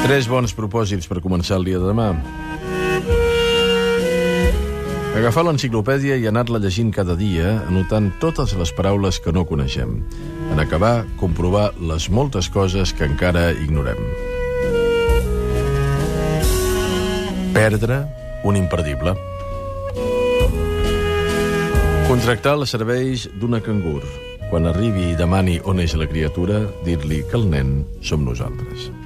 Tres bons propòsits per començar el dia de demà. Agafar l'enciclopèdia i anar-la llegint cada dia, anotant totes les paraules que no coneixem. En acabar, comprovar les moltes coses que encara ignorem. Perdre un imperdible. Contractar els serveis d'una cangur. Quan arribi i demani on és la criatura, dir-li que el nen som nosaltres.